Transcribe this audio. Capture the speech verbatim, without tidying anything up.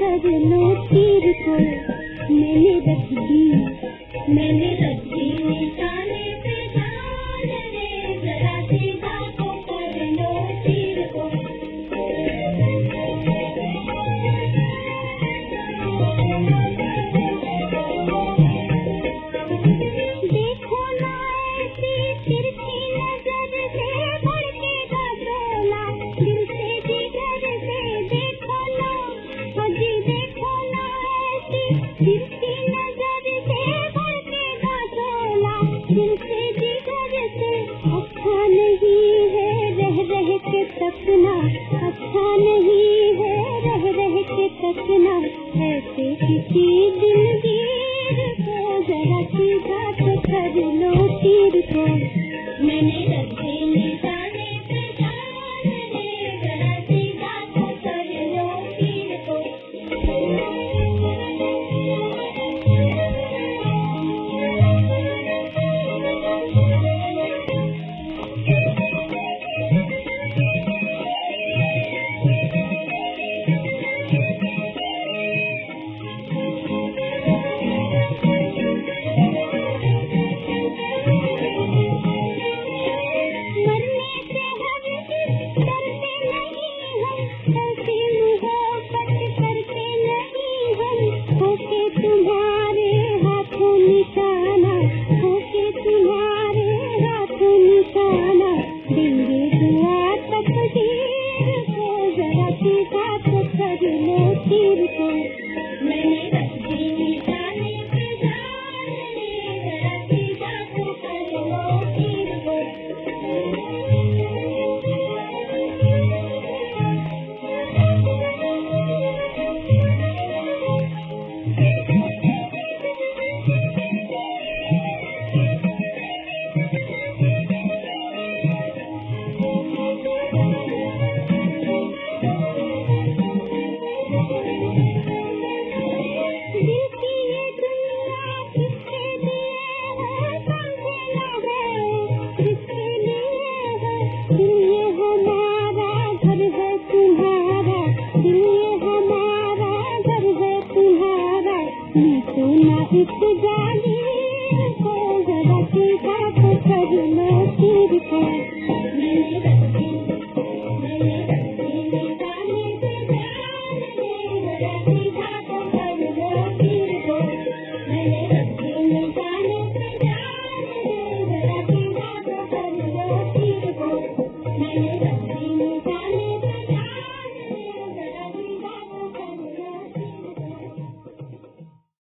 कर लो तीर को, मैंने रख दी, मैंने रख दी निशाने पे जान रे, जरा सीधा तो कर लो तीर को। देखो ना ऐसी तिरछी नजर से भड़केगा शोला, दिल से जिगर से देखो ना, अजी देखो ना ऐसी तिरछी नजर से भड़केगा शोला, दिल से जिगर से। अच्छा नहीं है रह रह के तकना, अच्छा नहीं है रह रह के तकना, ऐसे किसी दिलगीर को जरा सीधा तो कर लो तीर को, मैंने रख दी निशाने पे जान रे, जरा सीधा तो कर लो तीर को। ना इस